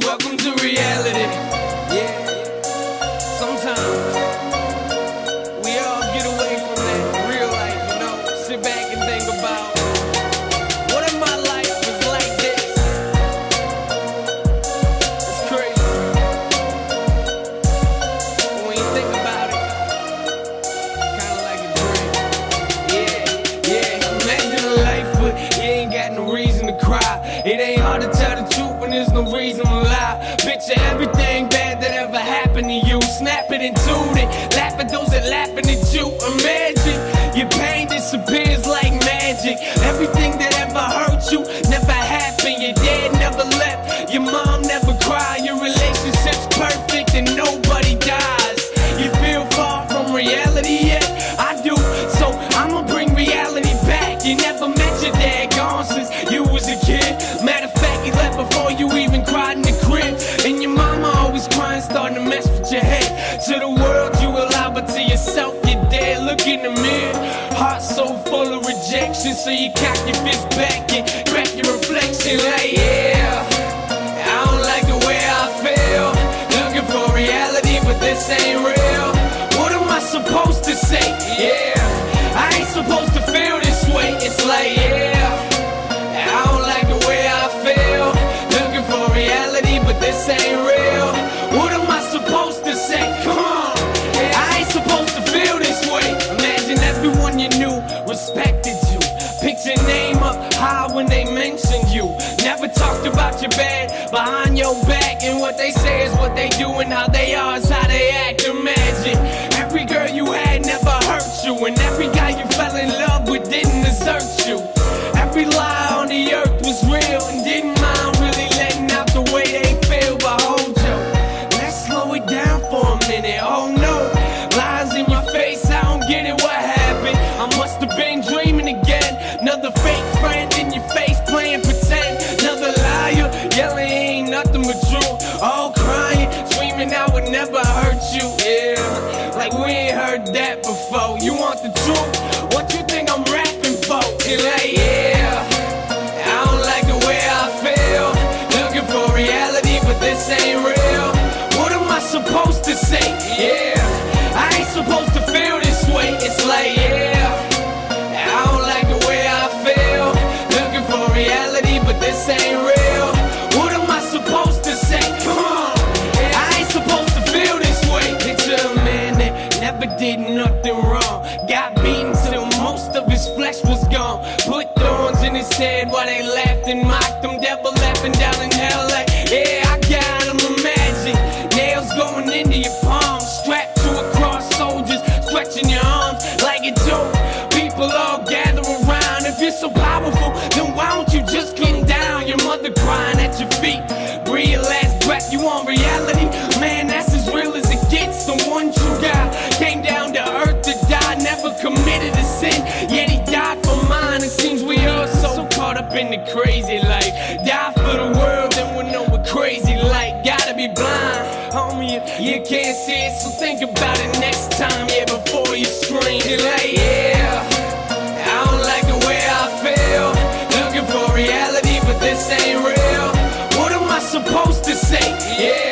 Welcome to reality. Yeah. Sometimes we all get away from that real life, you know. Sit back and think about what if my life was like this? It's crazy. But when you think about it, kinda like a dream. Yeah. Imagine a life where you ain't got no reason to cry. It ain't hard to tell the truth when there's no reason to lie. Picture everything bad that ever happened to you. Snap it and tune it. Laugh at those that laughing at you. Imagine your pain disappears like magic. Everything that ever hurt you never happened. Your dad never left. Your mom never cried. Your relationship's perfect and nobody dies. You feel far from reality yet? I do. So I'ma bring reality back. You never met your dad, gone since you was a kid. Matter of fact, he left before you even cried in the crib. And your mama always crying, starting to mess with your head. To the world you allow, but to yourself you're dead. Look in the mirror, heart so full of rejection. So you cock your fist back and crack your reflection like, yeah, I don't like the way I feel. Looking for reality, but this ain't real. What am I supposed to say? Yeah, I ain't supposed to feel this way. It's like, yeah, I don't like the way I feel. Looking for reality, but this ain't real. What am I supposed to say? Come on, I ain't supposed to feel this way. Imagine everyone you knew respected you. Picked your name up high when they mentioned you. Never talked about your bad behind your back. And what they say is what they do, and how they are is how they act. Imagine every girl you had never hurt you, and every guy you fell in love with didn't desert you. Every lie on the earth was real and didn't mind really letting out the way they feel. But hold yo, let's slow it down for a minute. Oh no, lies in your face, I don't get it, what happened? I must have been dreaming again. Another fake friend in your face playing pretend. Another liar yelling ain't nothing but true. All crying, screaming I would never hurt you. Yeah, like we ain't heard that before. You want the truth? What you think I'm rapping for? You're like, yeah, I don't like the way I feel. Looking for reality, but this ain't real. What am I supposed to say? Yeah, I ain't supposed to feel this way. It's like, yeah, I don't like the way I feel. Looking for reality, but this ain't real. What am I supposed to say? Come on, I ain't supposed to feel this way. Picture a man that never did nothing wrong. Got beaten till most of his flesh was gone. Put thorns in his head while they laughed and mocked him. Devil laughing down in hell like, yeah, I got him. Imagine nails going into your palms, strapped to a cross, soldiers stretching your arms like a joke. People all gather around. If you're so powerful, then why don't you just come down? Your mother crying at your feet. Breathe your last breath. You want reality? Man, that's as real as it gets. The one true God came down to earth to die, never committed a sin, yet he died for mine. It seems we are so caught up in the crazy life. Die for the world, then we'll know what crazy like. Gotta be blind, homie, you can't see it, so think about it next time, yeah, before you scream. You're like, yeah, I don't like the way I feel. Looking for reality, but this ain't real. What am I supposed to say? Yeah,